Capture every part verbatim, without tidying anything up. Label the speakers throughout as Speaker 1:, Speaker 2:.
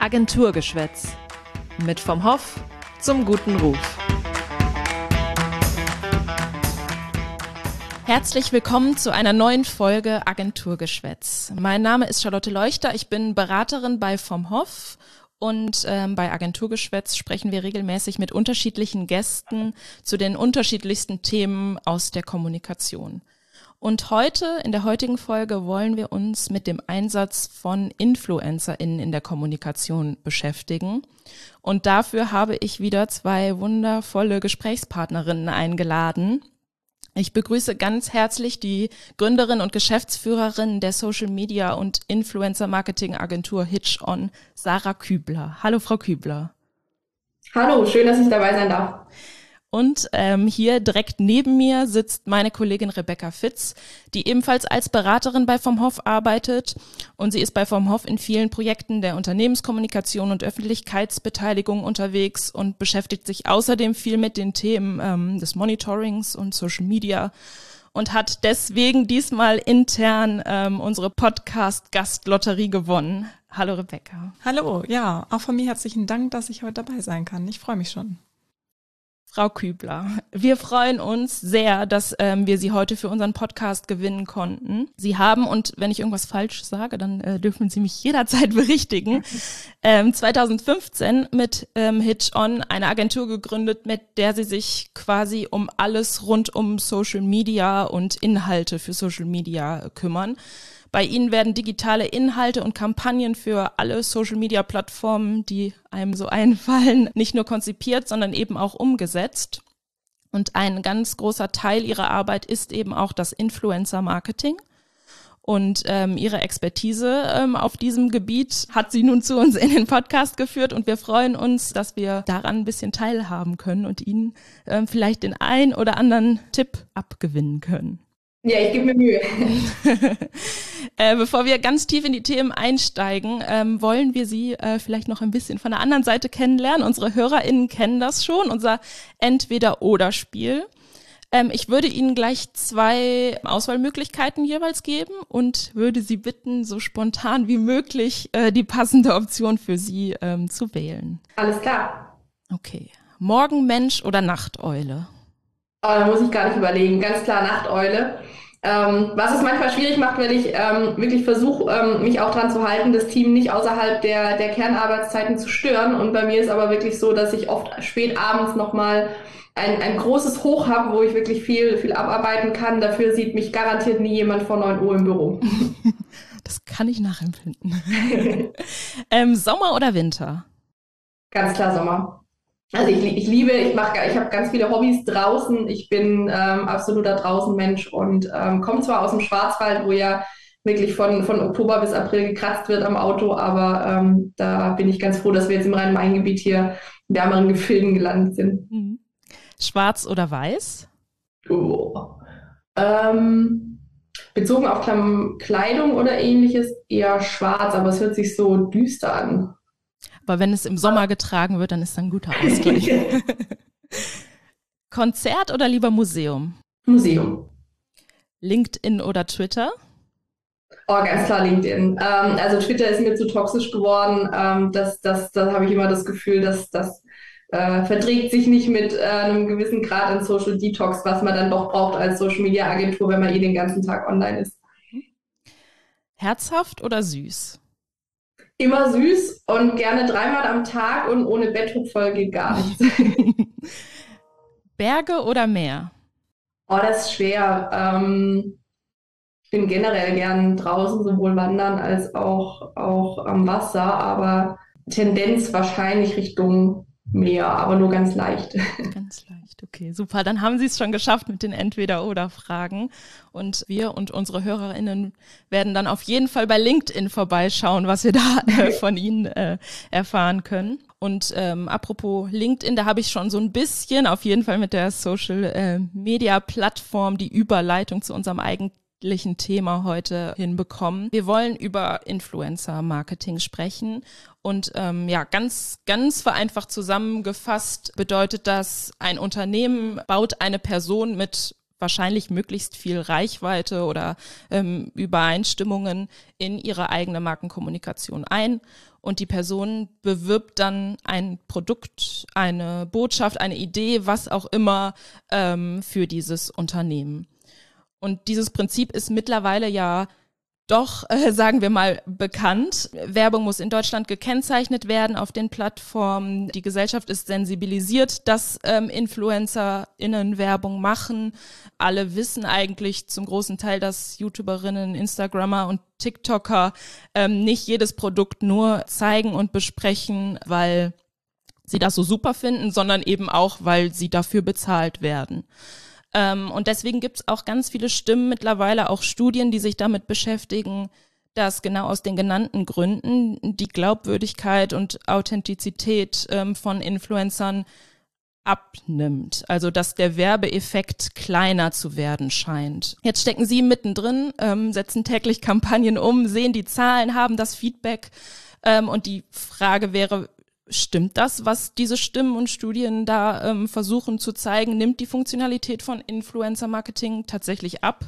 Speaker 1: Agenturgeschwätz. Mit vom Hoff zum guten Ruf. Herzlich willkommen zu einer neuen Folge Agenturgeschwätz. Mein Name ist Charlotte Leuchter, ich bin Beraterin bei vom Hoff und ähm, bei Agenturgeschwätz sprechen wir regelmäßig mit unterschiedlichen Gästen zu den unterschiedlichsten Themen aus der Kommunikation. Und heute, in der heutigen Folge, wollen wir uns mit dem Einsatz von InfluencerInnen in der Kommunikation beschäftigen. Und dafür habe ich wieder zwei wundervolle Gesprächspartnerinnen eingeladen. Ich begrüße ganz herzlich die Gründerin und Geschäftsführerin der Social Media und Influencer Marketing Agentur Hitch On, Sarah Kübler. Hallo, Frau Kübler.
Speaker 2: Hallo, schön, dass ich dabei sein darf.
Speaker 1: Und ähm, hier direkt neben mir sitzt meine Kollegin Rebecca Fitz, die ebenfalls als Beraterin bei vom Hoff arbeitet. Und sie ist bei vom Hoff in vielen Projekten der Unternehmenskommunikation und Öffentlichkeitsbeteiligung unterwegs und beschäftigt sich außerdem viel mit den Themen ähm, des Monitorings und Social Media und hat deswegen diesmal intern ähm, unsere Podcast-Gastlotterie gewonnen. Hallo Rebecca.
Speaker 3: Hallo, ja, auch von mir herzlichen Dank, dass ich heute dabei sein kann. Ich freue mich schon.
Speaker 1: Frau Kübler, wir freuen uns sehr, dass ähm, wir Sie heute für unseren Podcast gewinnen konnten. Sie haben, und wenn ich irgendwas falsch sage, dann äh, dürfen Sie mich jederzeit berichtigen, ähm, zweitausendfünfzehn mit ähm, Hitch On eine Agentur gegründet, mit der Sie sich quasi um alles rund um Social Media und Inhalte für Social Media kümmern. Bei Ihnen werden digitale Inhalte und Kampagnen für alle Social-Media-Plattformen, die einem so einfallen, nicht nur konzipiert, sondern eben auch umgesetzt. Und ein ganz großer Teil Ihrer Arbeit ist eben auch das Influencer-Marketing. Und ähm, Ihre Expertise ähm, auf diesem Gebiet hat Sie nun zu uns in den Podcast geführt. Und wir freuen uns, dass wir daran ein bisschen teilhaben können und Ihnen ähm, vielleicht den ein oder anderen Tipp abgewinnen können.
Speaker 2: Ja, ich gebe mir Mühe.
Speaker 1: äh, bevor wir ganz tief in die Themen einsteigen, ähm, wollen wir Sie äh, vielleicht noch ein bisschen von der anderen Seite kennenlernen. Unsere HörerInnen kennen das schon, unser Entweder-Oder-Spiel. Ähm, ich würde Ihnen gleich zwei Auswahlmöglichkeiten jeweils geben und würde Sie bitten, so spontan wie möglich äh, die passende Option für Sie ähm, zu wählen.
Speaker 2: Alles klar.
Speaker 1: Okay. Morgenmensch oder Nachteule?
Speaker 2: Oh, da muss ich gar nicht überlegen. Ganz klar Nachteule. Ähm, was es manchmal schwierig macht, wenn ich ähm, wirklich versuche, ähm, mich auch dran zu halten, das Team nicht außerhalb der, der Kernarbeitszeiten zu stören. Und bei mir ist aber wirklich so, dass ich oft spät abends nochmal ein, ein großes Hoch habe, wo ich wirklich viel, viel abarbeiten kann. Dafür sieht mich garantiert nie jemand vor neun Uhr im Büro.
Speaker 1: Das kann ich nachempfinden. ähm, Sommer oder Winter?
Speaker 2: Ganz klar Sommer. Also ich, ich liebe, ich mache, ich habe ganz viele Hobbys draußen. Ich bin ähm, absoluter Draußenmensch und ähm, komme zwar aus dem Schwarzwald, wo ja wirklich von, von Oktober bis April gekratzt wird am Auto, aber ähm, da bin ich ganz froh, dass wir jetzt im Rhein-Main-Gebiet hier in wärmeren Gefilden gelandet sind.
Speaker 1: Schwarz oder weiß?
Speaker 2: Oh. Ähm, bezogen auf Kleidung oder ähnliches eher schwarz, aber es hört sich so düster an.
Speaker 1: Aber wenn es im Sommer getragen wird, dann ist das ein guter Ausgleich. Konzert oder lieber Museum?
Speaker 2: Museum.
Speaker 1: LinkedIn oder Twitter?
Speaker 2: Oh, ganz klar LinkedIn. Ähm, also Twitter ist mir zu toxisch geworden. Ähm, das das, das habe ich immer das Gefühl, dass das äh, verträgt sich nicht mit äh, einem gewissen Grad an Social Detox, was man dann doch braucht als Social Media Agentur, wenn man eh den ganzen Tag online ist.
Speaker 1: Herzhaft oder süß?
Speaker 2: Immer süß und gerne dreimal am Tag und ohne Betthupferl geht gar nichts.
Speaker 1: Berge oder Meer?
Speaker 2: Oh, das ist schwer. Ähm, ich bin generell gern draußen, sowohl wandern als auch, auch am Wasser, aber Tendenz wahrscheinlich Richtung Meer, aber nur ganz leicht.
Speaker 1: Ganz leicht, okay, super. Dann haben Sie es schon geschafft mit den Entweder-Oder-Fragen. Und wir und unsere HörerInnen werden dann auf jeden Fall bei LinkedIn vorbeischauen, was wir da äh, von Ihnen äh, erfahren können. Und ähm, apropos LinkedIn, da habe ich schon so ein bisschen auf jeden Fall mit der Social-Media-Plattform die Überleitung zu unserem eigentlichen Thema heute hinbekommen. Wir wollen über Influencer-Marketing sprechen. Und ähm, ja, ganz, ganz vereinfacht zusammengefasst bedeutet das, ein Unternehmen baut eine Person mit wahrscheinlich möglichst viel Reichweite oder ähm, Übereinstimmungen in ihre eigene Markenkommunikation ein. Und die Person bewirbt dann ein Produkt, eine Botschaft, eine Idee, was auch immer ähm, für dieses Unternehmen. Und dieses Prinzip ist mittlerweile ja doch, äh, sagen wir mal, bekannt. Werbung muss in Deutschland gekennzeichnet werden auf den Plattformen. Die Gesellschaft ist sensibilisiert, dass ähm, InfluencerInnen Werbung machen. Alle wissen eigentlich zum großen Teil, dass YouTuberinnen, Instagrammer und TikToker ähm, nicht jedes Produkt nur zeigen und besprechen, weil sie das so super finden, sondern eben auch, weil sie dafür bezahlt werden. Ähm, und deswegen gibt es auch ganz viele Stimmen mittlerweile, auch Studien, die sich damit beschäftigen, dass genau aus den genannten Gründen die Glaubwürdigkeit und Authentizität ähm, von Influencern abnimmt. Also dass der Werbeeffekt kleiner zu werden scheint. Jetzt stecken Sie mittendrin, ähm, setzen täglich Kampagnen um, sehen die Zahlen, haben das Feedback ähm, und die Frage wäre, stimmt das, was diese Stimmen und Studien da ähm, versuchen zu zeigen? Nimmt die Funktionalität von Influencer-Marketing tatsächlich ab?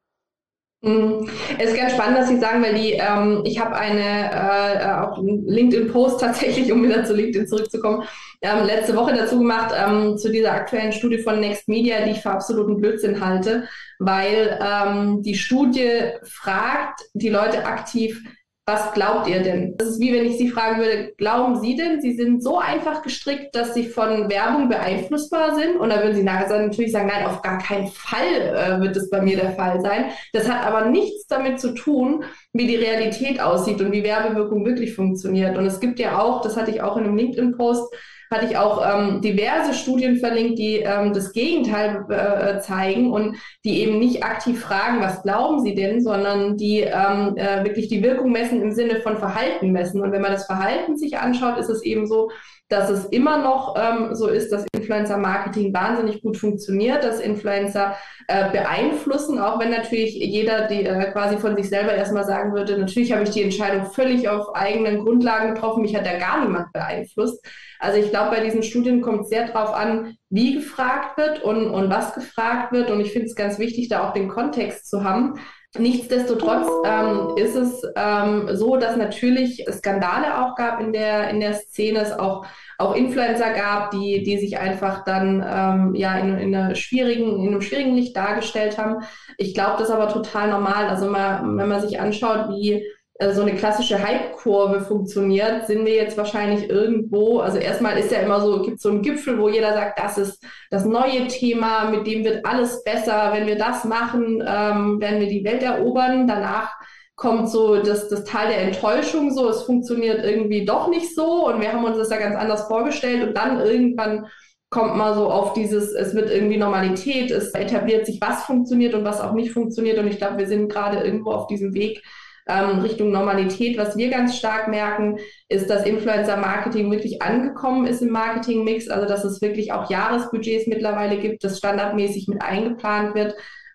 Speaker 2: Es ist ganz spannend, dass Sie sagen, weil die, ähm, ich habe eine äh, auch einen LinkedIn-Post tatsächlich, um wieder zu LinkedIn zurückzukommen, ähm, letzte Woche dazu gemacht, ähm, zu dieser aktuellen Studie von Next Media, die ich für absoluten Blödsinn halte, weil ähm, die Studie fragt die Leute aktiv, was glaubt ihr denn? Das ist wie wenn ich Sie fragen würde, glauben Sie denn, Sie sind so einfach gestrickt, dass Sie von Werbung beeinflussbar sind? Und da würden Sie nachher natürlich sagen, nein, auf gar keinen Fall äh, wird es bei mir der Fall sein. Das hat aber nichts damit zu tun, wie die Realität aussieht und wie Werbewirkung wirklich funktioniert. Und es gibt ja auch, das hatte ich auch in einem LinkedIn-Post, hatte ich auch ähm, diverse Studien verlinkt, die ähm, das Gegenteil äh, zeigen und die eben nicht aktiv fragen, was glauben Sie denn, sondern die ähm, äh, wirklich die Wirkung messen im Sinne von Verhalten messen. Und wenn man das Verhalten sich anschaut, ist es eben so, dass es immer noch ähm, so ist, dass Influencer-Marketing wahnsinnig gut funktioniert, dass Influencer äh, beeinflussen, auch wenn natürlich jeder die äh, quasi von sich selber erstmal sagen würde, natürlich habe ich die Entscheidung völlig auf eigenen Grundlagen getroffen, mich hat da gar niemand beeinflusst. Also ich glaube, bei diesen Studien kommt es sehr drauf an, wie gefragt wird und, und was gefragt wird. Und ich finde es ganz wichtig, da auch den Kontext zu haben. Nichtsdestotrotz ähm, ist es ähm, so, dass natürlich Skandale auch gab in der in der Szene, es auch auch Influencer gab, die die sich einfach dann ähm, ja in, in einer schwierigen in einem schwierigen Licht dargestellt haben. Ich glaube, das ist aber total normal. Also mal, wenn man sich anschaut, wie so eine klassische Hype-Kurve funktioniert, sind wir jetzt wahrscheinlich irgendwo, also erstmal ist ja immer so, gibt so einen Gipfel, wo jeder sagt, das ist das neue Thema, mit dem wird alles besser, wenn wir das machen, ähm, werden wir die Welt erobern. Danach kommt so das, das Tal der Enttäuschung, so es funktioniert irgendwie doch nicht so und wir haben uns das da ganz anders vorgestellt und dann irgendwann kommt man so auf dieses, es wird irgendwie Normalität, es etabliert sich, was funktioniert und was auch nicht funktioniert und ich glaube, wir sind gerade irgendwo auf diesem Weg, Richtung Normalität. Was wir ganz stark merken, ist, dass Influencer-Marketing wirklich angekommen ist im Marketing-Mix, also dass es wirklich auch Jahresbudgets mittlerweile gibt, das standardmäßig mit eingeplant wird.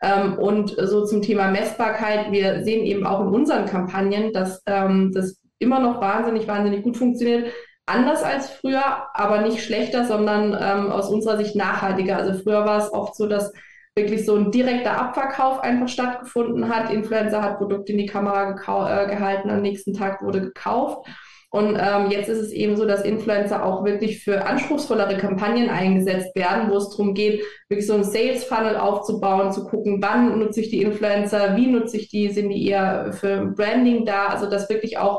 Speaker 2: Und so zum Thema Messbarkeit, wir sehen eben auch in unseren Kampagnen, dass das immer noch wahnsinnig, wahnsinnig gut funktioniert. Anders als früher, aber nicht schlechter, sondern aus unserer Sicht nachhaltiger. Also früher war es oft so, dass wirklich so ein direkter Abverkauf einfach stattgefunden hat. Influencer hat Produkte in die Kamera gekau- äh, gehalten, am nächsten Tag wurde gekauft. Und ähm, jetzt ist es eben so, dass Influencer auch wirklich für anspruchsvollere Kampagnen eingesetzt werden, wo es darum geht, wirklich so einen Sales-Funnel aufzubauen, zu gucken, wann nutze ich die Influencer, wie nutze ich die, sind die eher für Branding da, also dass wirklich auch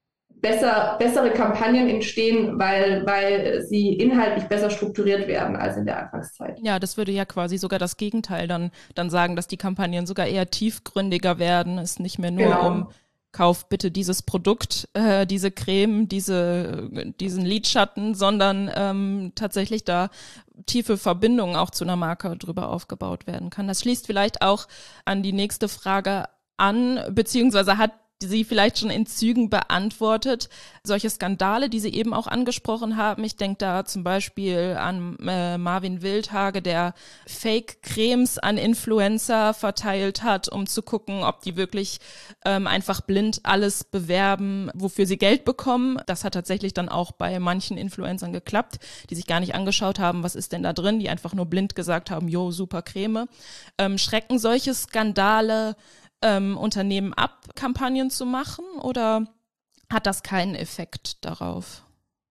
Speaker 2: besser, bessere Kampagnen entstehen, weil, weil sie inhaltlich besser strukturiert werden als in der Anfangszeit.
Speaker 1: Ja, das würde ja quasi sogar das Gegenteil dann, dann sagen, dass die Kampagnen sogar eher tiefgründiger werden. Es nicht mehr nur genau. um Kauf bitte dieses Produkt, äh, diese Creme, diese, diesen Lidschatten, sondern ähm, tatsächlich da tiefe Verbindungen auch zu einer Marke drüber aufgebaut werden kann. Das schließt vielleicht auch an die nächste Frage an, beziehungsweise hat sie vielleicht schon in Zügen beantwortet. Solche Skandale, die Sie eben auch angesprochen haben, ich denke da zum Beispiel an äh, Marvin Wildhage, der Fake-Cremes an Influencer verteilt hat, um zu gucken, ob die wirklich ähm, einfach blind alles bewerben, wofür sie Geld bekommen. Das hat tatsächlich dann auch bei manchen Influencern geklappt, die sich gar nicht angeschaut haben, was ist denn da drin, die einfach nur blind gesagt haben, jo, super Creme. Ähm, schrecken solche Skandale ähm, Unternehmen ab, Kampagnen zu machen, oder hat das keinen Effekt darauf?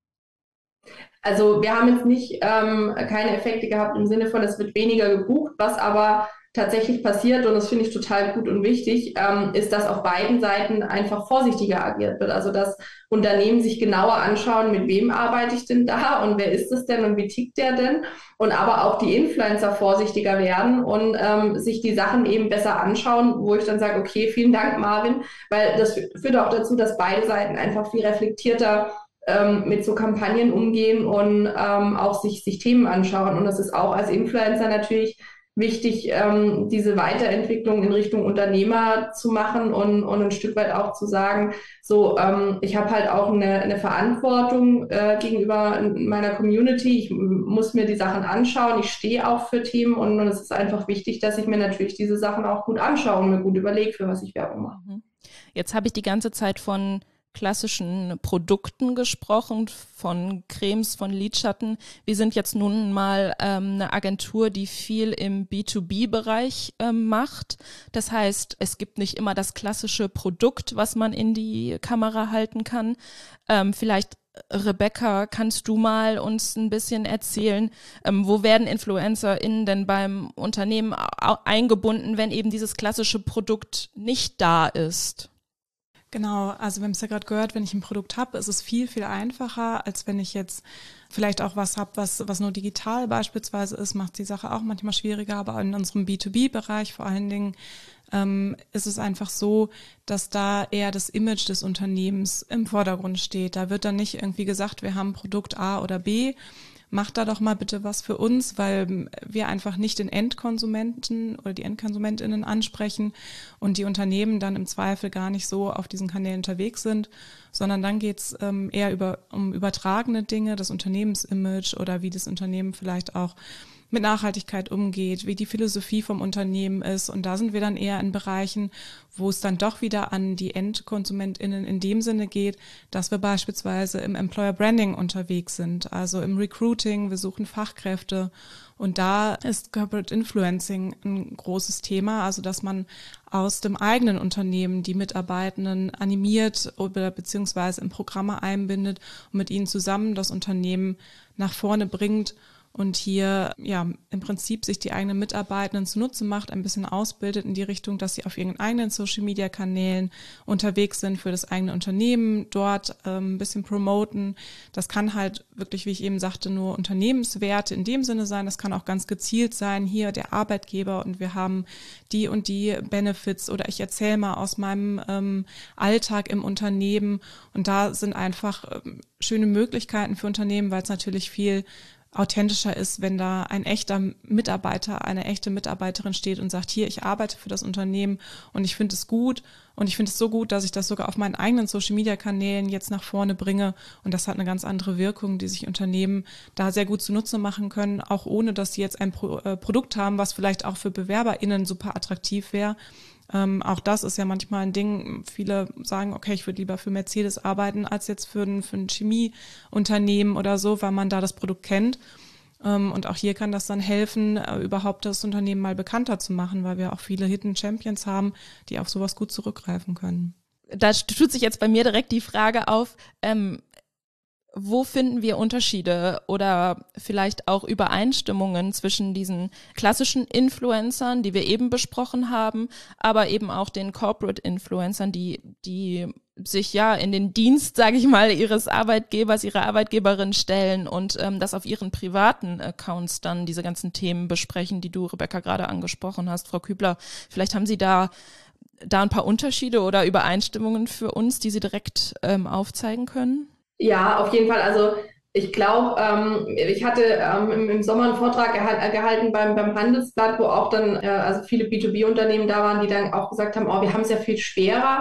Speaker 2: Also wir haben jetzt nicht ähm, keine Effekte gehabt im Sinne von, es wird weniger gebucht, was aber tatsächlich passiert, und das finde ich total gut und wichtig, ähm, ist, dass auf beiden Seiten einfach vorsichtiger agiert wird. Also dass Unternehmen sich genauer anschauen, mit wem arbeite ich denn da und wer ist es denn und wie tickt der denn? Und aber auch die Influencer vorsichtiger werden und ähm, sich die Sachen eben besser anschauen, wo ich dann sage, okay, vielen Dank, Marvin, weil das führt auch dazu, dass beide Seiten einfach viel reflektierter ähm, mit so Kampagnen umgehen und ähm, auch sich, sich Themen anschauen. Und das ist auch als Influencer natürlich wichtig, ähm, diese Weiterentwicklung in Richtung Unternehmer zu machen und, und ein Stück weit auch zu sagen, so, ähm, ich habe halt auch eine, eine Verantwortung äh, gegenüber meiner Community. Ich muss mir die Sachen anschauen. Ich stehe auch für Themen, und, und es ist einfach wichtig, dass ich mir natürlich diese Sachen auch gut anschaue und mir gut überlege, für was ich Werbung mache.
Speaker 1: Jetzt habe ich die ganze Zeit von klassischen Produkten gesprochen, von Cremes, von Lidschatten. Wir sind jetzt nun mal ähm, eine Agentur, die viel im B zwei B-Bereich ähm, macht. Das heißt, es gibt nicht immer das klassische Produkt, was man in die Kamera halten kann. Ähm, vielleicht, Rebecca, kannst du mal uns ein bisschen erzählen, ähm, wo werden InfluencerInnen denn beim Unternehmen eingebunden, wenn eben dieses klassische Produkt nicht da ist?
Speaker 3: Genau, also wir haben es ja gerade gehört, wenn ich ein Produkt habe, ist es viel, viel einfacher, als wenn ich jetzt vielleicht auch was habe, was was nur digital beispielsweise ist, macht die Sache auch manchmal schwieriger, aber in unserem B zwei B-Bereich vor allen Dingen ähm, ist es einfach so, dass da eher das Image des Unternehmens im Vordergrund steht. Da wird dann nicht irgendwie gesagt, wir haben Produkt A oder B, macht da doch mal bitte was für uns, weil wir einfach nicht den Endkonsumenten oder die EndkonsumentInnen ansprechen und die Unternehmen dann im Zweifel gar nicht so auf diesen Kanälen unterwegs sind, sondern dann geht's ähm, eher über, um übertragene Dinge, das Unternehmensimage oder wie das Unternehmen vielleicht auch mit Nachhaltigkeit umgeht, wie die Philosophie vom Unternehmen ist. Und da sind wir dann eher in Bereichen, wo es dann doch wieder an die EndkonsumentInnen in dem Sinne geht, dass wir beispielsweise im Employer Branding unterwegs sind, also im Recruiting, wir suchen Fachkräfte. Und da ist Corporate Influencing ein großes Thema, also dass man aus dem eigenen Unternehmen die Mitarbeitenden animiert oder beziehungsweise in Programme einbindet und mit ihnen zusammen das Unternehmen nach vorne bringt und hier ja im Prinzip sich die eigenen Mitarbeitenden zunutze macht, ein bisschen ausbildet in die Richtung, dass sie auf ihren eigenen Social-Media-Kanälen unterwegs sind für das eigene Unternehmen, dort ähm, ein bisschen promoten. Das kann halt wirklich, wie ich eben sagte, nur Unternehmenswerte in dem Sinne sein. Das kann auch ganz gezielt sein, hier der Arbeitgeber und wir haben die und die Benefits oder ich erzähle mal aus meinem ähm, Alltag im Unternehmen. Und da sind einfach ähm, schöne Möglichkeiten für Unternehmen, weil es natürlich viel authentischer ist, wenn da ein echter Mitarbeiter, eine echte Mitarbeiterin steht und sagt, hier, ich arbeite für das Unternehmen und ich finde es gut und ich finde es so gut, dass ich das sogar auf meinen eigenen Social-Media-Kanälen jetzt nach vorne bringe und das hat eine ganz andere Wirkung, die sich Unternehmen da sehr gut zunutze machen können, auch ohne, dass sie jetzt ein Pro- äh, Produkt haben, was vielleicht auch für BewerberInnen super attraktiv wäre. Ähm, auch das ist ja manchmal ein Ding. Viele sagen, okay, ich würde lieber für Mercedes arbeiten, als jetzt für ein, für ein Chemieunternehmen oder so, weil man da das Produkt kennt. Ähm, und auch hier kann das dann helfen, äh, überhaupt das Unternehmen mal bekannter zu machen, weil wir auch viele Hidden Champions haben, die auf sowas gut zurückgreifen können.
Speaker 1: Da tut sich jetzt bei mir direkt die Frage auf, ähm, wo finden wir Unterschiede oder vielleicht auch Übereinstimmungen zwischen diesen klassischen Influencern, die wir eben besprochen haben, aber eben auch den Corporate Influencern, die die sich ja in den Dienst, sage ich mal, ihres Arbeitgebers, ihrer Arbeitgeberin stellen und ähm, das auf ihren privaten Accounts dann diese ganzen Themen besprechen, die du, Rebecca, gerade angesprochen hast. Frau Kübler, vielleicht haben Sie da da ein paar Unterschiede oder Übereinstimmungen für uns, die Sie direkt ähm, aufzeigen können?
Speaker 2: Ja, auf jeden Fall. Also ich glaube, ähm, ich hatte ähm, im, im Sommer einen Vortrag gehal- gehalten beim, beim Handelsblatt, wo auch dann äh, also viele B zwei B-Unternehmen da waren, die dann auch gesagt haben, oh, wir haben es ja viel schwerer,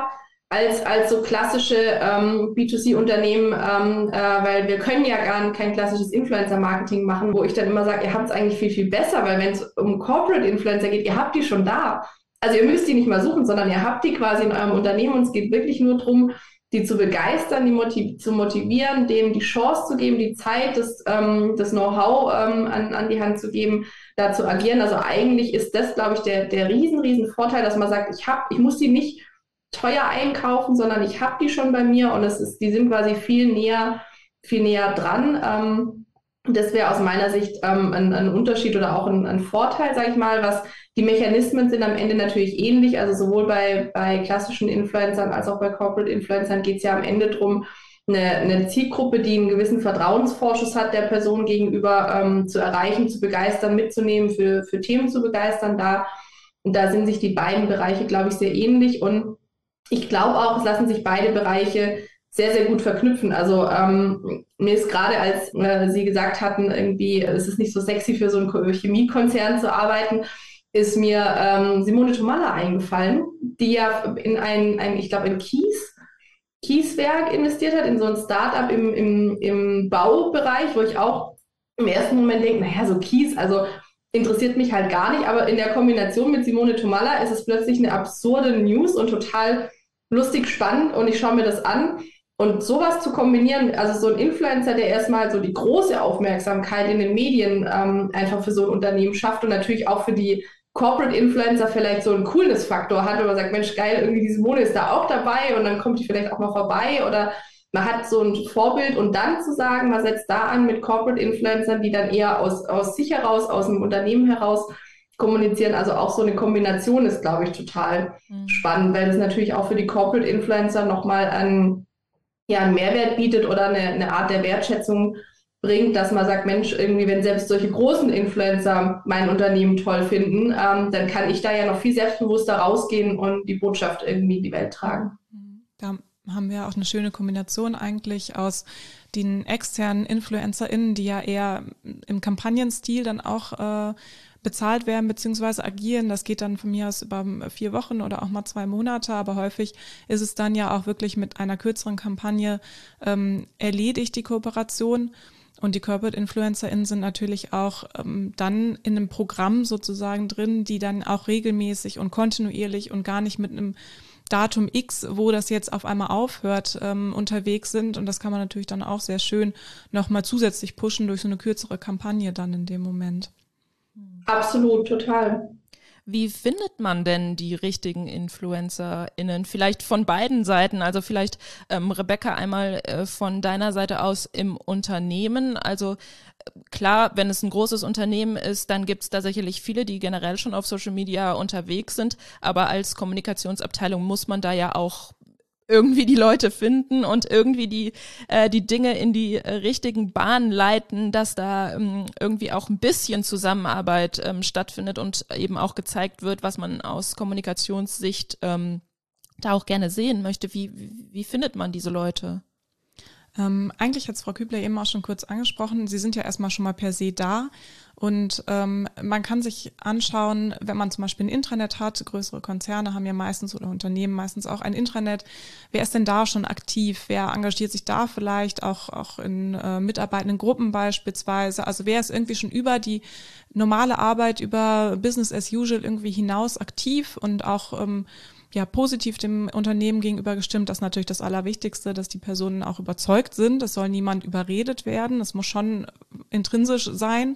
Speaker 2: als als so klassische ähm, B zwei C-Unternehmen, ähm, äh, weil wir können ja gar kein klassisches Influencer-Marketing machen, wo ich dann immer sage, ihr habt es eigentlich viel, viel besser, weil wenn es um Corporate-Influencer geht, ihr habt die schon da. Also ihr müsst die nicht mal suchen, sondern ihr habt die quasi in eurem Unternehmen und es geht wirklich nur darum, die zu begeistern, die motiv- zu motivieren, denen die Chance zu geben, die Zeit, das, ähm, das Know-how ähm, an, an die Hand zu geben, da zu agieren. Also eigentlich ist das, glaube ich, der, der riesen, riesen Vorteil, dass man sagt, ich hab, ich muss die nicht teuer einkaufen, sondern ich habe die schon bei mir und es ist, die sind quasi viel näher, viel näher dran. Ähm, das wäre aus meiner Sicht ähm, ein, ein Unterschied oder auch ein, ein Vorteil, sage ich mal, was die Mechanismen sind am Ende natürlich ähnlich. Also sowohl bei, bei klassischen Influencern als auch bei Corporate Influencern geht es ja am Ende darum, eine, eine Zielgruppe, die einen gewissen Vertrauensvorschuss hat, der Person gegenüber ähm, zu erreichen, zu begeistern, mitzunehmen, für, für Themen zu begeistern. Da, da sind sich die beiden Bereiche, glaube ich, sehr ähnlich und ich glaube auch, es lassen sich beide Bereiche sehr, sehr gut verknüpfen. Also ähm, mir ist gerade, als äh, Sie gesagt hatten, irgendwie, es ist nicht so sexy für so einen Chemiekonzern zu arbeiten, ist mir ähm, Simone Tomalla eingefallen, die ja in ein, ein ich glaube, in Kies, Kieswerk investiert hat, in so ein Startup im, im, im Baubereich, wo ich auch im ersten Moment denke, naja, so Kies, also interessiert mich halt gar nicht, aber in der Kombination mit Simone Tomalla ist es plötzlich eine absurde News und total lustig, spannend und ich schaue mir das an und sowas zu kombinieren, also so ein Influencer, der erstmal so die große Aufmerksamkeit in den Medien ähm, einfach für so ein Unternehmen schafft und natürlich auch für die Corporate Influencer vielleicht so einen Coolness-Faktor hat, wo man sagt, Mensch, geil, irgendwie die Simone ist da auch dabei und dann kommt die vielleicht auch mal vorbei oder man hat so ein Vorbild und dann zu sagen, man setzt da an mit Corporate Influencern, die dann eher aus, aus sich heraus, aus dem Unternehmen heraus kommunizieren. Also auch so eine Kombination ist, glaube ich, total mhm. spannend, weil das natürlich auch für die Corporate Influencer nochmal einen, ja, einen Mehrwert bietet oder eine, eine Art der Wertschätzung bringt, dass man sagt, Mensch, irgendwie, wenn selbst solche großen Influencer mein Unternehmen toll finden, ähm, dann kann ich da ja noch viel selbstbewusster rausgehen und die Botschaft irgendwie in die Welt tragen.
Speaker 3: Da haben wir auch eine schöne Kombination eigentlich aus den externen InfluencerInnen, die ja eher im Kampagnenstil dann auch äh, bezahlt werden bzw. agieren. Das geht dann von mir aus über vier Wochen oder auch mal zwei Monate, aber häufig ist es dann ja auch wirklich mit einer kürzeren Kampagne ähm, erledigt, die Kooperation. Und die Corporate InfluencerInnen sind natürlich auch ähm, dann in einem Programm sozusagen drin, die dann auch regelmäßig und kontinuierlich und gar nicht mit einem Datum X, wo das jetzt auf einmal aufhört, ähm, unterwegs sind. Und das kann man natürlich dann auch sehr schön nochmal zusätzlich pushen durch so eine kürzere Kampagne dann in dem Moment.
Speaker 2: Absolut, total.
Speaker 1: Wie findet man denn die richtigen InfluencerInnen? Vielleicht von beiden Seiten, also vielleicht ähm, Rebecca einmal äh, von deiner Seite aus im Unternehmen. Also klar, wenn es ein großes Unternehmen ist, dann gibt es da sicherlich viele, die generell schon auf Social Media unterwegs sind, aber als Kommunikationsabteilung muss man da ja auch irgendwie die Leute finden und irgendwie die äh, die Dinge in die äh, richtigen Bahnen leiten, dass da ähm, irgendwie auch ein bisschen Zusammenarbeit ähm, stattfindet und eben auch gezeigt wird, was man aus Kommunikationssicht ähm, da auch gerne sehen möchte. Wie, wie, wie findet man diese Leute?
Speaker 3: Ähm, eigentlich hat es Frau Kübler eben auch schon kurz angesprochen. Sie sind ja erstmal schon mal per se da und ähm, man kann sich anschauen, wenn man zum Beispiel ein Intranet hat, größere Konzerne haben ja meistens oder Unternehmen meistens auch ein Intranet. Wer ist denn da schon aktiv? Wer engagiert sich da vielleicht auch, auch in äh, mitarbeitenden Gruppen beispielsweise? Also wer ist irgendwie schon über die normale Arbeit, über Business as usual irgendwie hinaus aktiv und auch ähm, ja, positiv dem Unternehmen gegenüber gestimmt. Das ist natürlich das Allerwichtigste, dass die Personen auch überzeugt sind. Es soll niemand überredet werden. Es muss schon intrinsisch sein.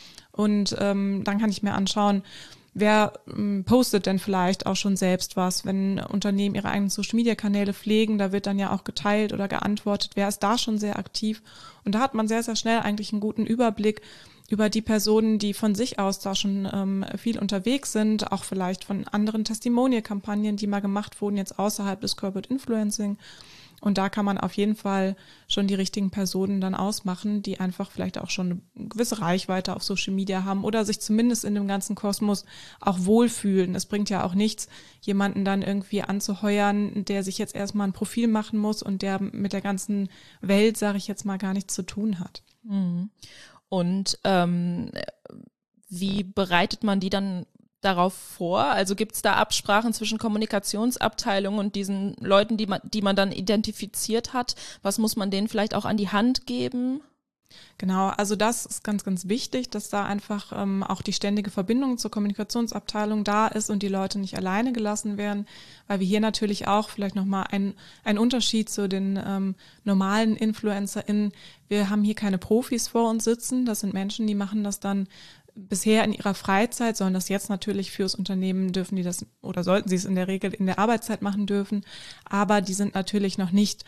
Speaker 3: Und ähm, dann kann ich mir anschauen, wer ähm, postet denn vielleicht auch schon selbst was, wenn Unternehmen ihre eigenen Social-Media-Kanäle pflegen, da wird dann ja auch geteilt oder geantwortet. Wer ist da schon sehr aktiv? Und da hat man sehr, sehr schnell eigentlich einen guten Überblick über die Personen, die von sich aus da schon ähm, viel unterwegs sind, auch vielleicht von anderen Testimonial-Kampagnen, die mal gemacht wurden, jetzt außerhalb des Corporate Influencing. Und da kann man auf jeden Fall schon die richtigen Personen dann ausmachen, die einfach vielleicht auch schon eine gewisse Reichweite auf Social Media haben oder sich zumindest in dem ganzen Kosmos auch wohlfühlen. Es bringt ja auch nichts, jemanden dann irgendwie anzuheuern, der sich jetzt erstmal ein Profil machen muss und der mit der ganzen Welt, sage ich jetzt mal, gar nichts zu tun hat.
Speaker 1: Mhm. Und ähm, wie bereitet man die dann darauf vor? Also gibt es da Absprachen zwischen Kommunikationsabteilung und diesen Leuten, die man, die man dann identifiziert hat? Was muss man denen vielleicht auch an die Hand geben?
Speaker 3: Genau, also das ist ganz, ganz wichtig, dass da einfach ähm, auch die ständige Verbindung zur Kommunikationsabteilung da ist und die Leute nicht alleine gelassen werden, weil wir hier natürlich auch vielleicht nochmal ein, ein Unterschied zu den ähm, normalen InfluencerInnen. Wir haben hier keine Profis vor uns sitzen, das sind Menschen, die machen das dann bisher in ihrer Freizeit, sollen das jetzt natürlich fürs Unternehmen, dürfen die das oder sollten sie es in der Regel in der Arbeitszeit machen dürfen, aber die sind natürlich noch nicht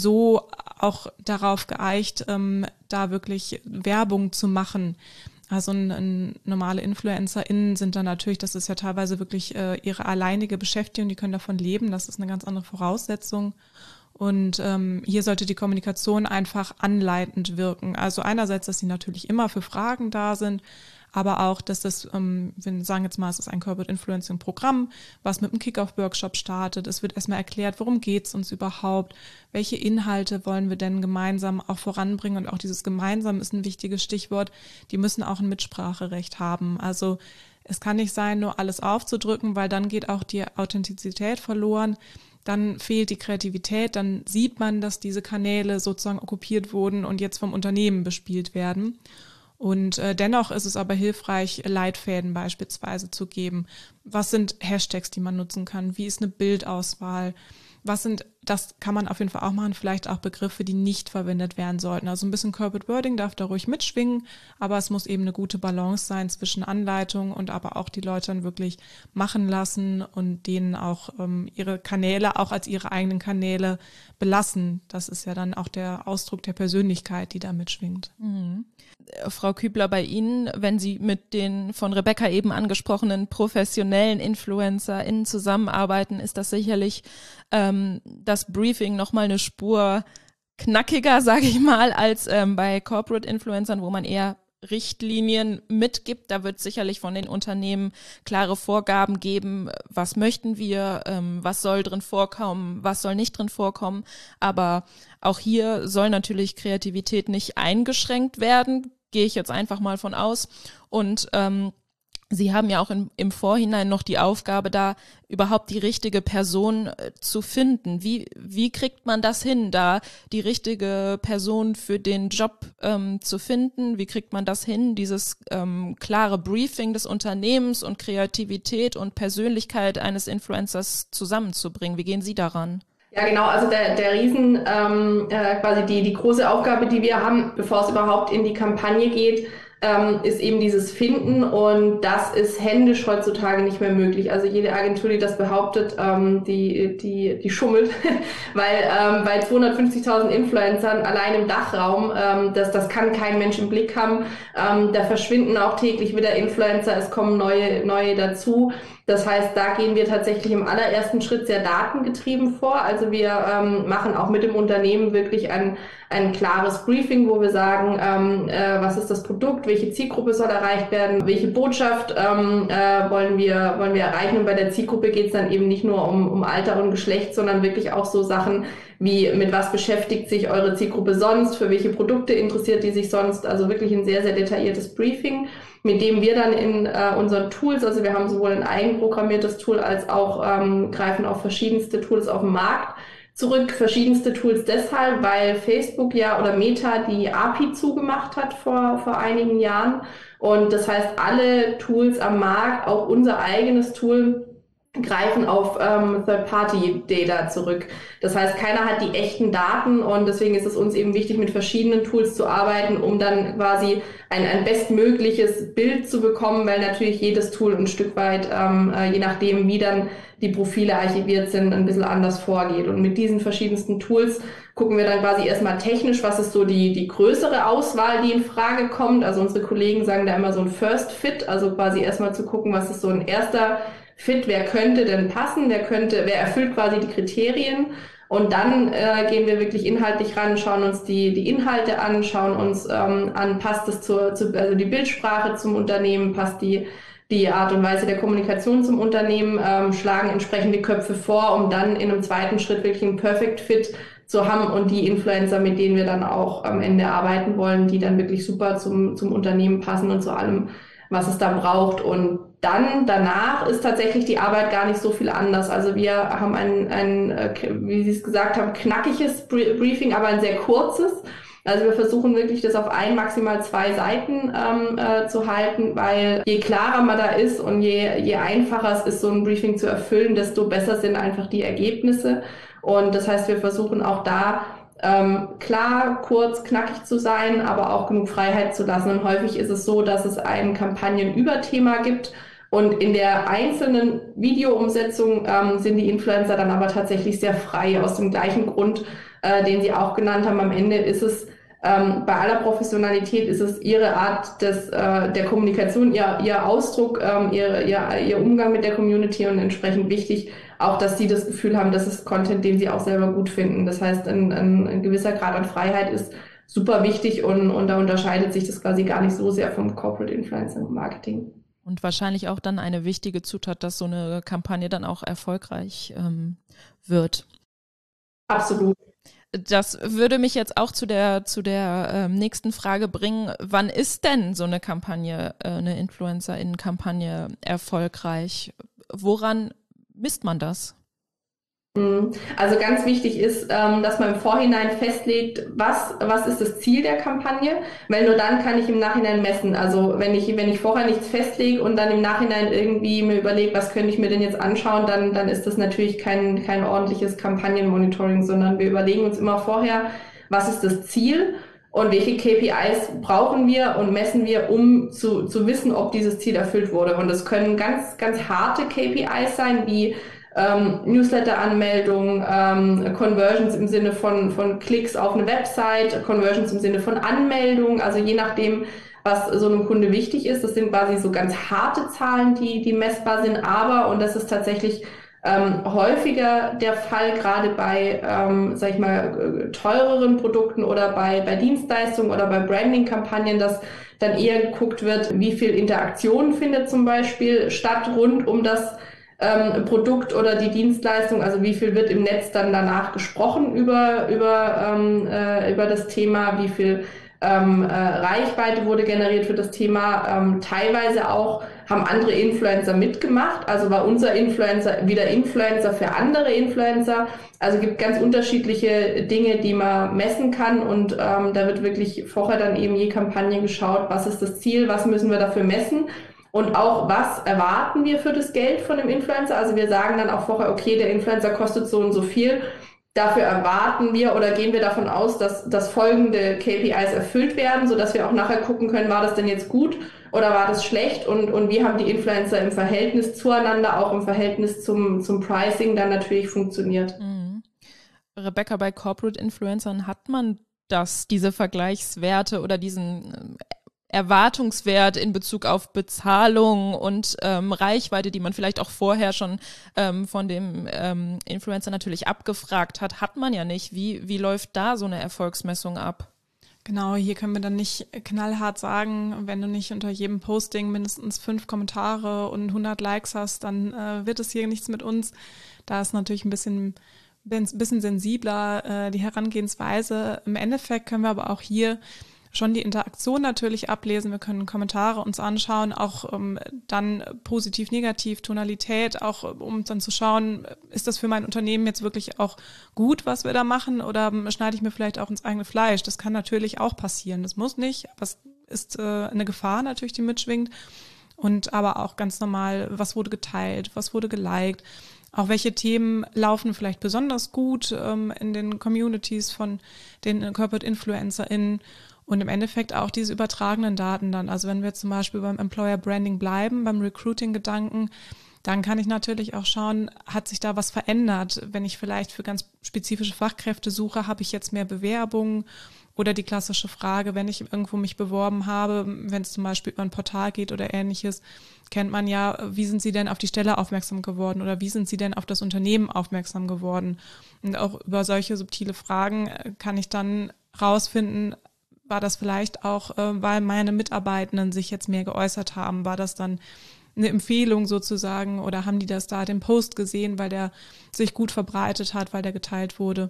Speaker 3: so auch darauf geeicht, ähm, da wirklich Werbung zu machen. Also ein, ein, normale InfluencerInnen sind dann natürlich, das ist ja teilweise wirklich äh, ihre alleinige Beschäftigung, die können davon leben, das ist eine ganz andere Voraussetzung. Und ähm, hier sollte die Kommunikation einfach anleitend wirken. Also einerseits, dass sie natürlich immer für Fragen da sind, aber auch, dass das, ähm, wir sagen jetzt mal, es ist ein Corporate Influencing Programm, was mit einem Kick-Off-Workshop startet. Es wird erstmal erklärt, worum geht's uns überhaupt, welche Inhalte wollen wir denn gemeinsam auch voranbringen. Und auch dieses gemeinsam ist ein wichtiges Stichwort. Die müssen auch ein Mitspracherecht haben. Also es kann nicht sein, nur alles aufzudrücken, weil dann geht auch die Authentizität verloren. Dann fehlt die Kreativität, dann sieht man, dass diese Kanäle sozusagen okkupiert wurden und jetzt vom Unternehmen bespielt werden. Und äh, dennoch ist es aber hilfreich, Leitfäden beispielsweise zu geben. Was sind Hashtags, die man nutzen kann? Wie ist eine Bildauswahl? Was sind, das kann man auf jeden Fall auch machen, vielleicht auch Begriffe, die nicht verwendet werden sollten. Also ein bisschen Corporate Wording darf da ruhig mitschwingen, aber es muss eben eine gute Balance sein zwischen Anleitung und aber auch die Leute dann wirklich machen lassen und denen auch ähm, ihre Kanäle auch als ihre eigenen Kanäle belassen. Das ist ja dann auch der Ausdruck der Persönlichkeit, die da mitschwingt.
Speaker 1: Mhm. Frau Kübler, bei Ihnen, wenn Sie mit den von Rebecca eben angesprochenen professionellen InfluencerInnen zusammenarbeiten, ist das sicherlich ähm, das Briefing nochmal eine Spur knackiger, sage ich mal, als ähm, bei Corporate Influencern, wo man eher Richtlinien mitgibt. Da wird sicherlich von den Unternehmen klare Vorgaben geben, was möchten wir, ähm, was soll drin vorkommen, was soll nicht drin vorkommen. Aber auch hier soll natürlich Kreativität nicht eingeschränkt werden, gehe ich jetzt einfach mal von aus. Und ähm, Sie haben ja auch in, im Vorhinein noch die Aufgabe, da überhaupt die richtige Person äh, zu finden. Wie, wie kriegt man das hin, da die richtige Person für den Job ähm, zu finden? Wie kriegt man das hin, dieses ähm, klare Briefing des Unternehmens und Kreativität und Persönlichkeit eines Influencers zusammenzubringen? Wie gehen Sie daran?
Speaker 2: Ja, genau, also der, der Riesen, ähm, äh, quasi die, die große Aufgabe, die wir haben, bevor es überhaupt in die Kampagne geht, ähm, ist eben dieses Finden, und das ist händisch heutzutage nicht mehr möglich. Also jede Agentur, die das behauptet, ähm, die, die, die schummelt, weil ähm, bei zweihundertfünfzigtausend Influencern allein im Dachraum, ähm, das, das kann kein Mensch im Blick haben. Ähm, da verschwinden auch täglich wieder Influencer, es kommen neue, neue dazu. Das heißt, da gehen wir tatsächlich im allerersten Schritt sehr datengetrieben vor. Also wir ähm, machen auch mit dem Unternehmen wirklich ein, ein klares Briefing, wo wir sagen, ähm, äh, was ist das Produkt, welche Zielgruppe soll erreicht werden, welche Botschaft ähm, äh, wollen wir wollen wir erreichen. Und bei der Zielgruppe geht es dann eben nicht nur um, um Alter und Geschlecht, sondern wirklich auch so Sachen wie, mit was beschäftigt sich eure Zielgruppe sonst, für welche Produkte interessiert die sich sonst. Also wirklich ein sehr, sehr detailliertes Briefing, mit dem wir dann in äh, unseren Tools, also wir haben sowohl ein eigenprogrammiertes Tool als auch ähm, greifen auf verschiedenste Tools auf dem Markt zurück. Verschiedenste Tools deshalb, weil Facebook ja oder Meta die A P I zugemacht hat vor, vor einigen Jahren. Und das heißt, alle Tools am Markt, auch unser eigenes Tool, greifen auf ähm, Third-Party-Data zurück. Das heißt, keiner hat die echten Daten, und deswegen ist es uns eben wichtig, mit verschiedenen Tools zu arbeiten, um dann quasi ein, ein bestmögliches Bild zu bekommen, weil natürlich jedes Tool ein Stück weit, ähm, äh, je nachdem, wie dann die Profile archiviert sind, ein bisschen anders vorgeht. Und mit diesen verschiedensten Tools gucken wir dann quasi erstmal technisch, was ist so die, die größere Auswahl, die in Frage kommt. Also unsere Kollegen sagen da immer so ein First Fit, also quasi erstmal zu gucken, was ist so ein erster Fit, wer könnte denn passen, wer könnte, wer erfüllt quasi die Kriterien, und dann äh, gehen wir wirklich inhaltlich ran, schauen uns die die Inhalte an, schauen uns ähm, an, passt es zur, zu, also die Bildsprache zum Unternehmen, passt die die Art und Weise der Kommunikation zum Unternehmen, ähm, schlagen entsprechende Köpfe vor, um dann in einem zweiten Schritt wirklich einen Perfect Fit zu haben und die Influencer, mit denen wir dann auch am Ende arbeiten wollen, die dann wirklich super zum zum Unternehmen passen und zu allem was es da braucht. Und dann danach ist tatsächlich die Arbeit gar nicht so viel anders. Also wir haben ein, ein wie Sie es gesagt haben, knackiges Briefing, aber ein sehr kurzes. Also wir versuchen wirklich, das auf ein, maximal zwei Seiten ähm, äh, zu halten, weil je klarer man da ist und je, je einfacher es ist, so ein Briefing zu erfüllen, desto besser sind einfach die Ergebnisse. Und das heißt, wir versuchen auch da ähm, klar, kurz, knackig zu sein, aber auch genug Freiheit zu lassen. Und häufig ist es so, dass es ein Kampagnenüberthema gibt. Und in der einzelnen Videoumsetzung ähm, sind die Influencer dann aber tatsächlich sehr frei, aus dem gleichen Grund, äh, den Sie auch genannt haben. Am Ende ist es Ähm, bei aller Professionalität ist es ihre Art des, äh, der Kommunikation, ihr, ihr Ausdruck, ähm, ihr, ihr, ihr Umgang mit der Community und entsprechend wichtig auch, dass sie das Gefühl haben, das ist Content, den sie auch selber gut finden. Das heißt, ein, ein, ein gewisser Grad an Freiheit ist super wichtig und, und da unterscheidet sich das quasi gar nicht so sehr vom Corporate Influencer Marketing.
Speaker 1: Und wahrscheinlich auch dann eine wichtige Zutat, dass so eine Kampagne dann auch erfolgreich ähm, wird.
Speaker 2: Absolut.
Speaker 1: Das würde mich jetzt auch zu der zu der ähm, nächsten Frage bringen. Wann ist denn so eine Kampagne, äh, eine InfluencerInnen-Kampagne erfolgreich? Woran misst man das?
Speaker 2: Also ganz wichtig ist, dass man im Vorhinein festlegt, was, was ist das Ziel der Kampagne, weil nur dann kann ich im Nachhinein messen. Also wenn ich, wenn ich vorher nichts festlege und dann im Nachhinein irgendwie mir überlege, was könnte ich mir denn jetzt anschauen, dann, dann ist das natürlich kein, kein ordentliches Kampagnenmonitoring, sondern wir überlegen uns immer vorher, was ist das Ziel und welche K P Is brauchen wir und messen wir, um zu, zu wissen, ob dieses Ziel erfüllt wurde. Und das können ganz, ganz harte K P Is sein, wie Ähm, Newsletter-Anmeldung, ähm, Conversions im Sinne von, von Klicks auf eine Website, Conversions im Sinne von Anmeldung, also je nachdem, was so einem Kunde wichtig ist. Das sind quasi so ganz harte Zahlen, die, die messbar sind, aber, und das ist tatsächlich ähm, häufiger der Fall, gerade bei, ähm, sag ich mal, teureren Produkten oder bei, bei Dienstleistungen oder bei Branding-Kampagnen, dass dann eher geguckt wird, wie viel Interaktion findet zum Beispiel statt rund um das Ähm, Produkt oder die Dienstleistung, also wie viel wird im Netz dann danach gesprochen über über ähm, äh, über das Thema, wie viel ähm, äh, Reichweite wurde generiert für das Thema. Ähm, teilweise auch haben andere Influencer mitgemacht, also war unser Influencer wieder Influencer für andere Influencer. Also gibt ganz unterschiedliche Dinge, die man messen kann und ähm, da wird wirklich vorher dann eben je Kampagne geschaut, was ist das Ziel, was müssen wir dafür messen. Und auch, was erwarten wir für das Geld von dem Influencer? Also wir sagen dann auch vorher, okay, der Influencer kostet so und so viel. Dafür erwarten wir oder gehen wir davon aus, dass, dass folgende K P Is erfüllt werden, sodass wir auch nachher gucken können, war das denn jetzt gut oder war das schlecht? Und, und wie haben die Influencer im Verhältnis zueinander, auch im Verhältnis zum, zum Pricing dann natürlich funktioniert.
Speaker 1: Mhm. Rebecca, bei Corporate Influencern hat man das, diese Vergleichswerte oder diesen Erwartungswert in Bezug auf Bezahlung und ähm, Reichweite, die man vielleicht auch vorher schon ähm, von dem ähm, Influencer natürlich abgefragt hat, hat man ja nicht. Wie, wie läuft da so eine Erfolgsmessung ab?
Speaker 3: Genau, hier können wir dann nicht knallhart sagen, wenn du nicht unter jedem Posting mindestens fünf Kommentare und hundert Likes hast, dann äh, wird es hier nichts mit uns. Da ist natürlich ein bisschen, bisschen sensibler äh, die Herangehensweise. Im Endeffekt können wir aber auch hier schon die Interaktion natürlich ablesen. Wir können Kommentare uns anschauen, auch ähm, dann positiv, negativ, Tonalität, auch um dann zu schauen, ist das für mein Unternehmen jetzt wirklich auch gut, was wir da machen, oder ähm, schneide ich mir vielleicht auch ins eigene Fleisch? Das kann natürlich auch passieren. Das muss nicht, aber es ist äh, eine Gefahr natürlich, die mitschwingt. Und aber auch ganz normal, was wurde geteilt, was wurde geliked, auch welche Themen laufen vielleicht besonders gut ähm, in den Communities von den Corporate InfluencerInnen. Und im Endeffekt auch diese übertragenen Daten dann. Also wenn wir zum Beispiel beim Employer Branding bleiben, beim Recruiting-Gedanken, dann kann ich natürlich auch schauen, hat sich da was verändert? Wenn ich vielleicht für ganz spezifische Fachkräfte suche, habe ich jetzt mehr Bewerbungen? Oder die klassische Frage, wenn ich irgendwo mich beworben habe, wenn es zum Beispiel über ein Portal geht oder ähnliches, kennt man ja, wie sind Sie denn auf die Stelle aufmerksam geworden oder wie sind Sie denn auf das Unternehmen aufmerksam geworden? Und auch über solche subtile Fragen kann ich dann rausfinden, war das vielleicht auch, äh, weil meine Mitarbeitenden sich jetzt mehr geäußert haben, war das dann eine Empfehlung sozusagen oder haben die das da den Post gesehen, weil der sich gut verbreitet hat, weil der geteilt wurde?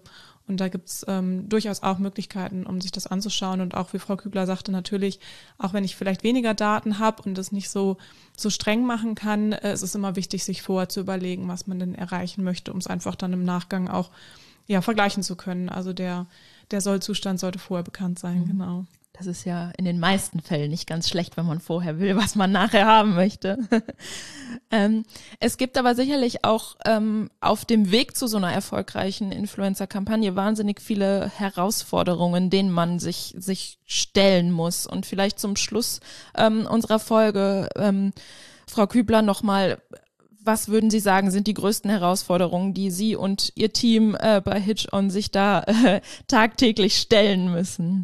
Speaker 3: Und da gibt's ähm, durchaus auch Möglichkeiten, um sich das anzuschauen. Und auch wie Frau Kübler sagte, natürlich, auch wenn ich vielleicht weniger Daten habe und das nicht so so streng machen kann, äh, es ist immer wichtig, sich vorher zu überlegen, was man denn erreichen möchte, um es einfach dann im Nachgang auch ja vergleichen zu können. Also der der Sollzustand sollte vorher bekannt sein, mhm. genau.
Speaker 1: Das ist ja in den meisten Fällen nicht ganz schlecht, wenn man vorher will, was man nachher haben möchte. ähm, es gibt aber sicherlich auch ähm, auf dem Weg zu so einer erfolgreichen Influencer-Kampagne wahnsinnig viele Herausforderungen, denen man sich sich stellen muss. Und vielleicht zum Schluss ähm, unserer Folge, ähm, Frau Kübler, nochmal, was würden Sie sagen, sind die größten Herausforderungen, die Sie und Ihr Team äh, bei Hitch On sich da äh, tagtäglich stellen müssen?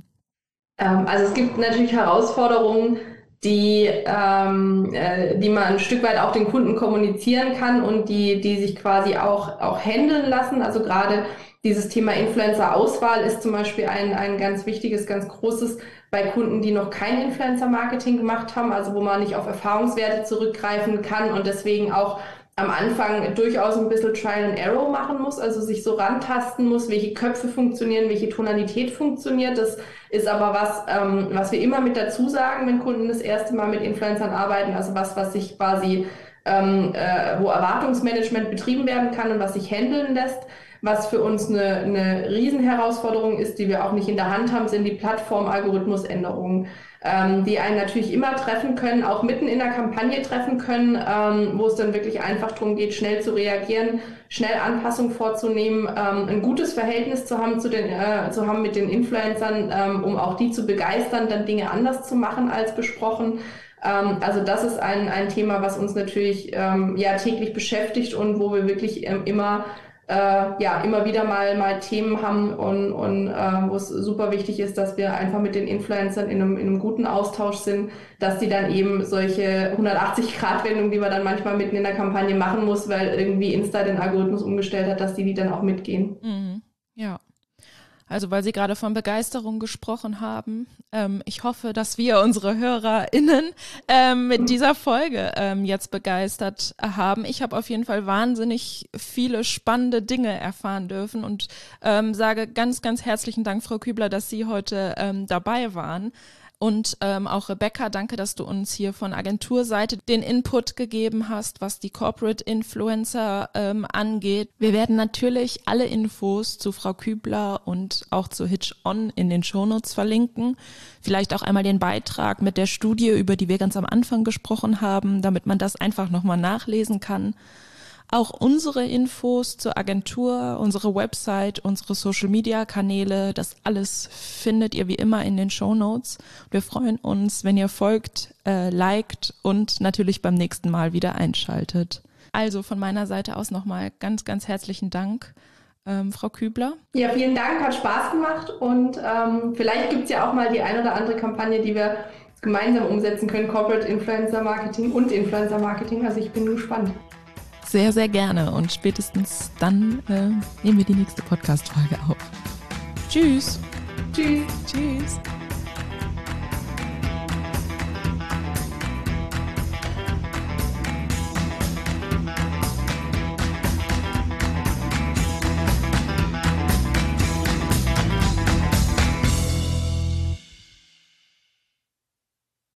Speaker 2: Also es gibt natürlich Herausforderungen, die, ähm, äh, die man ein Stück weit auch den Kunden kommunizieren kann und die, die sich quasi auch, auch handeln lassen. Also gerade dieses Thema Influencer-Auswahl ist zum Beispiel ein, ein ganz wichtiges, ganz großes bei Kunden, die noch kein Influencer-Marketing gemacht haben, also wo man nicht auf Erfahrungswerte zurückgreifen kann und deswegen auch am Anfang durchaus ein bisschen Trial and Error machen muss, also sich so rantasten muss, welche Köpfe funktionieren, welche Tonalität funktioniert. Das ist aber was, ähm, was wir immer mit dazu sagen, wenn Kunden das erste Mal mit Influencern arbeiten, also was, was sich quasi, ähm, äh, wo Erwartungsmanagement betrieben werden kann und was sich handeln lässt. Was für uns eine, eine Riesenherausforderung ist, die wir auch nicht in der Hand haben, sind die Plattform-Algorithmusänderungen, ähm, die einen natürlich immer treffen können, auch mitten in der Kampagne treffen können, ähm, wo es dann wirklich einfach darum geht, schnell zu reagieren, schnell Anpassungen vorzunehmen, ähm, ein gutes Verhältnis zu haben, zu den, äh, zu haben mit den Influencern, ähm, um auch die zu begeistern, dann Dinge anders zu machen als besprochen. Ähm, also das ist ein, ein Thema, was uns natürlich ähm, ja täglich beschäftigt und wo wir wirklich ähm, immer Äh, ja, immer wieder mal, mal Themen haben und, und äh, wo es super wichtig ist, dass wir einfach mit den Influencern in einem, in einem guten Austausch sind, dass die dann eben solche hundertachtzig-Grad-Wendungen, die man dann manchmal mitten in der Kampagne machen muss, weil irgendwie Insta den Algorithmus umgestellt hat, dass die die dann auch mitgehen.
Speaker 1: Mhm. Ja. Also weil Sie gerade von Begeisterung gesprochen haben. Ähm, ich hoffe, dass wir unsere HörerInnen ähm, mit dieser Folge ähm, jetzt begeistert haben. Ich habe auf jeden Fall wahnsinnig viele spannende Dinge erfahren dürfen und ähm, sage ganz, ganz herzlichen Dank, Frau Kübler, dass Sie heute ähm, dabei waren. Und ähm, auch Rebecca, danke, dass du uns hier von Agenturseite den Input gegeben hast, was die Corporate Influencer ähm, angeht. Wir werden natürlich alle Infos zu Frau Kübler und auch zu Hitch On in den Shownotes verlinken. Vielleicht auch einmal den Beitrag mit der Studie, über die wir ganz am Anfang gesprochen haben, damit man das einfach nochmal nachlesen kann. Auch unsere Infos zur Agentur, unsere Website, unsere Social-Media-Kanäle, das alles findet ihr wie immer in den Shownotes. Wir freuen uns, wenn ihr folgt, äh, liked und natürlich beim nächsten Mal wieder einschaltet. Also von meiner Seite aus nochmal ganz, ganz herzlichen Dank, ähm, Frau Kübler.
Speaker 2: Ja, vielen Dank, hat Spaß gemacht und ähm, vielleicht gibt es ja auch mal die ein oder andere Kampagne, die wir gemeinsam umsetzen können, Corporate Influencer Marketing und Influencer Marketing. Also ich bin gespannt.
Speaker 1: Sehr, sehr gerne und spätestens dann äh, nehmen wir die nächste Podcast-Folge auf. Tschüss.
Speaker 2: Tschüss.
Speaker 1: Tschüss.